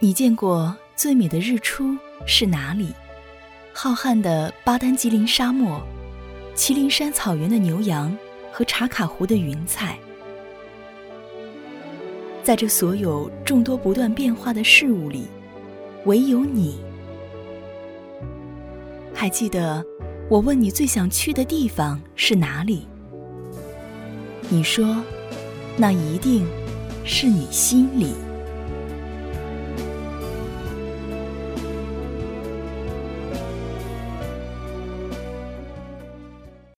你见过最美的日出是哪里？浩瀚的巴丹吉林沙漠，祁连山草原的牛羊和茶卡湖的云彩。在这所有众多不断变化的事物里，唯有你。还记得我问你最想去的地方是哪里？你说，那一定是你心里。